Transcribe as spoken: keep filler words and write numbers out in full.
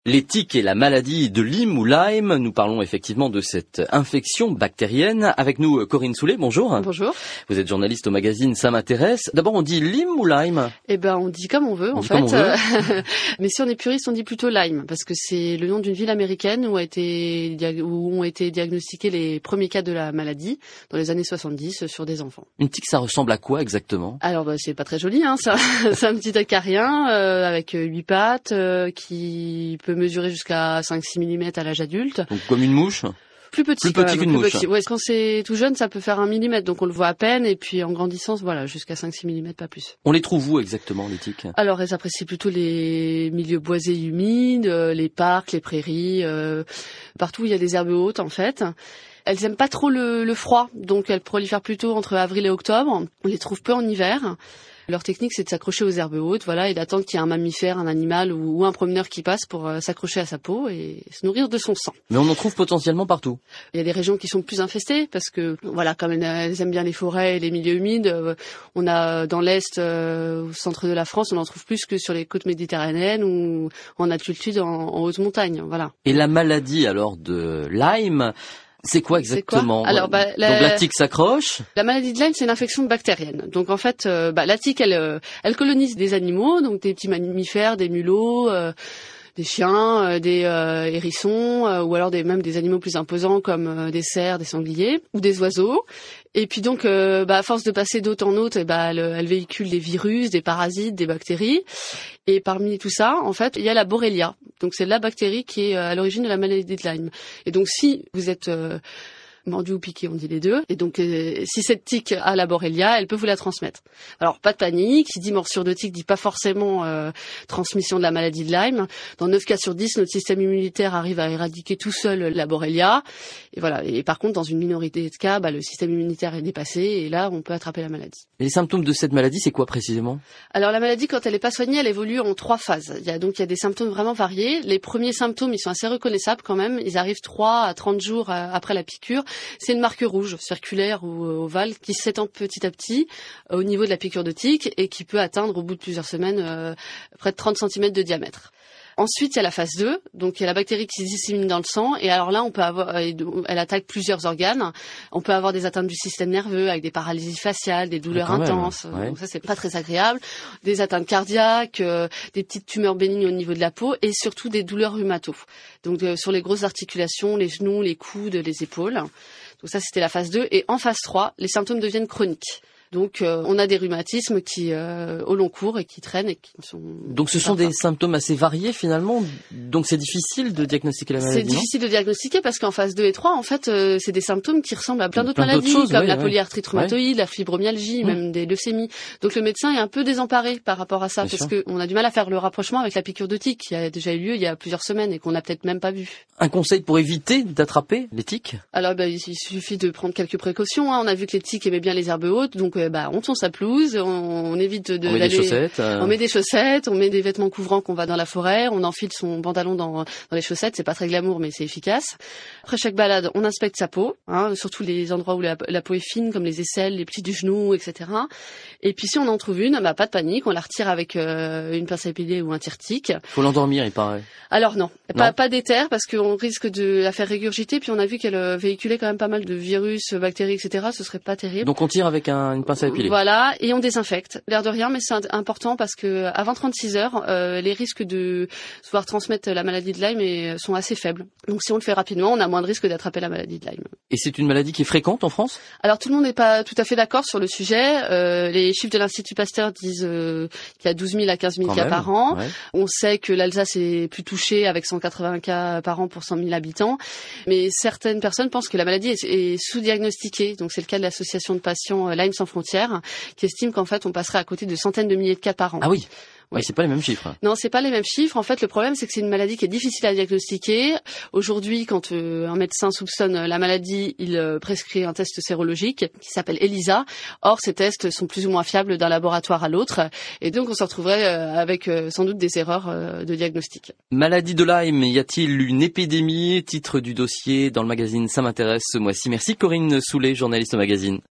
Les tiques et la maladie de Lyme ou Lyme, nous parlons effectivement de cette infection bactérienne. Avec nous, Corinne Soulet, bonjour. Bonjour. Vous êtes journaliste au magazine Ça m'intéresse. D'abord, on dit Lyme ou Lyme? Eh ben, on dit comme on veut, on en dit fait. Comme on veut. Mais si on est puriste, on dit plutôt Lyme, parce que c'est le nom d'une ville américaine où, a été, où ont été diagnostiqués les premiers cas de la maladie dans les années soixante-dix sur des enfants. Une tique, ça ressemble à quoi exactement? Alors, bah, c'est pas très joli, hein. C'est un, c'est un petit acarien euh, avec huit pattes euh, qui peut mesurer jusqu'à cinq à six millimètres à l'âge adulte. Donc comme une mouche? Plus petit, plus petit qu'une mouche. Petit. Ouais, quand c'est tout jeune, ça peut faire un millimètre, donc on le voit à peine, et puis en grandissant, voilà, jusqu'à cinq à six millimètres, pas plus. On les trouve où exactement, les tiques? Alors, elles apprécient plutôt les milieux boisés et humides, les parcs, les prairies, euh, partout où il y a des herbes hautes, en fait. Elles aiment pas trop le, le froid, donc elles prolifèrent plutôt entre avril et octobre. On les trouve peu en hiver. Leur technique, c'est de s'accrocher aux herbes hautes, voilà, et d'attendre qu'il y ait un mammifère, un animal ou, ou un promeneur qui passe pour euh, s'accrocher à sa peau et se nourrir de son sang. Mais on en trouve potentiellement partout. Il y a des régions qui sont plus infestées parce que, voilà, comme elles, elles aiment bien les forêts et les milieux humides, euh, on a dans l'est, euh, au centre de la France, on en trouve plus que sur les côtes méditerranéennes ou en altitude, en, en haute montagne, voilà. Et la maladie alors de Lyme, c'est quoi exactement? Quoi Alors, bah, la... Donc la tique s'accroche. La maladie de Lyme, c'est une infection bactérienne. Donc en fait, euh, bah, la tique, elle, euh, elle colonise des animaux, donc des petits mammifères, des mulots, euh, des chiens, euh, des euh, hérissons, euh, ou alors des, même des animaux plus imposants comme euh, des cerfs, des sangliers, ou des oiseaux. Et puis donc, euh, bah, à force de passer d'hôte en hôte, eh bah, elle, elle véhicule des virus, des parasites, des bactéries. Et parmi tout ça, en fait, il y a la Borrelia. Donc c'est la bactérie qui est à l'origine de la maladie de Lyme. Et donc si vous êtes euh, mordu ou piqué, on dit les deux. Et donc, euh, si cette tique a la Borrelia, elle peut vous la transmettre. Alors, pas de panique. Qui dit morsure de tique dit pas forcément euh, transmission de la maladie de Lyme. Dans neuf cas sur dix, notre système immunitaire arrive à éradiquer tout seul la Borrelia. Et voilà. Et par contre, dans une minorité de cas, bah, le système immunitaire est dépassé et là, on peut attraper la maladie. Et les symptômes de cette maladie, c'est quoi précisément? Alors, la maladie, quand elle n'est pas soignée, elle évolue en trois phases. Il y a donc il y a des symptômes vraiment variés. Les premiers symptômes, ils sont assez reconnaissables quand même. Ils arrivent trois à trente jours après la piqûre. C'est une marque rouge, circulaire ou ovale, qui s'étend petit à petit euh, au niveau de la piqûre de tique et qui peut atteindre au bout de plusieurs semaines euh, près de trente centimètres de diamètre. Ensuite, il y a la phase deux, donc il y a la bactérie qui se dissémine dans le sang, et alors là, on peut avoir, elle attaque plusieurs organes. On peut avoir des atteintes du système nerveux avec des paralysies faciales, des douleurs ah, intenses, ouais. donc ça c'est pas très agréable, des atteintes cardiaques, euh, des petites tumeurs bénignes au niveau de la peau, et surtout des douleurs rhumato. Donc euh, sur les grosses articulations, les genoux, les coudes, les épaules. Donc ça c'était la phase deux, et en phase trois, les symptômes deviennent chroniques. Donc, euh, on a des rhumatismes qui, euh, au long cours et qui traînent et qui sont. Donc, ce sont des symptômes assez variés finalement. Donc, c'est difficile de diagnostiquer la maladie. C'est difficile de diagnostiquer parce qu'en phase deux et trois, en fait, euh, c'est des symptômes qui ressemblent à plein d'autres plein maladies, choses, comme ouais, la ouais. polyarthrite rhumatoïde, ouais. la fibromyalgie, mmh. même des leucémies. Donc, le médecin est un peu désemparé par rapport à ça Bien parce sûr. qu'on a du mal à faire le rapprochement avec la piqûre de tique qui a déjà eu lieu il y a plusieurs semaines et qu'on n'a peut-être même pas vu. Un conseil pour éviter d'attraper les tiques? Alors, bah, il suffit de prendre quelques précautions. Hein. On a vu que les tiques aimaient bien les herbes hautes, donc euh, bah, on tond sa pelouse, on, on évite de on met d'aller... des chaussettes. Euh... On met des chaussettes, on met des vêtements couvrants qu'on va dans la forêt, on enfile son pantalon dans, dans les chaussettes. C'est pas très glamour, mais c'est efficace. Après chaque balade, on inspecte sa peau, hein, surtout les endroits où la, la peau est fine, comme les aisselles, les plis du genou, et cetera. Et puis si on en trouve une, bah pas de panique, on la retire avec euh, une pince à épiler ou un tire-tique. Faut l'endormir, il paraît. Alors non, non. pas, pas d'éther parce qu'on risque de la faire régurgiter. Puis on a vu qu'elle euh, véhiculait quand même pas mal de virus, bactéries, et cetera. Ce serait pas terrible. Donc on tire avec un, une pince à épiler. Voilà, et on désinfecte. L'air de rien, mais c'est important parce que avant trente-six heures, euh, les risques de se voir transmettre la maladie de Lyme est, sont assez faibles. Donc si on le fait rapidement, on a moins de risques d'attraper la maladie de Lyme. Et c'est une maladie qui est fréquente en France? Alors tout le monde n'est pas tout à fait d'accord sur le sujet. Euh, les chiffres de l'Institut Pasteur disent euh, qu'il y a douze mille à quinze mille Quand cas même, par an. Ouais. On sait que l'Alsace est plus touchée avec cent quatre-vingts cas par an pour cent mille habitants. Mais certaines personnes pensent que la maladie est, est sous-diagnostiquée. Donc c'est le cas de l'association de patients Lyme sans frontières qui estime qu'en fait on passerait à côté de centaines de milliers de cas par an. Ah oui. Oui, ouais, c'est pas les mêmes chiffres. Non, c'est pas les mêmes chiffres. En fait, le problème, c'est que c'est une maladie qui est difficile à diagnostiquer. Aujourd'hui, quand euh, un médecin soupçonne la maladie, il euh, prescrit un test sérologique qui s'appelle ELISA. Or, ces tests sont plus ou moins fiables d'un laboratoire à l'autre. Et donc, on se retrouverait euh, avec euh, sans doute des erreurs euh, de diagnostic. Maladie de Lyme, y a-t-il une épidémie? Titre du dossier dans le magazine Ça m'intéresse ce mois-ci. Merci Corinne Soulet, journaliste au magazine.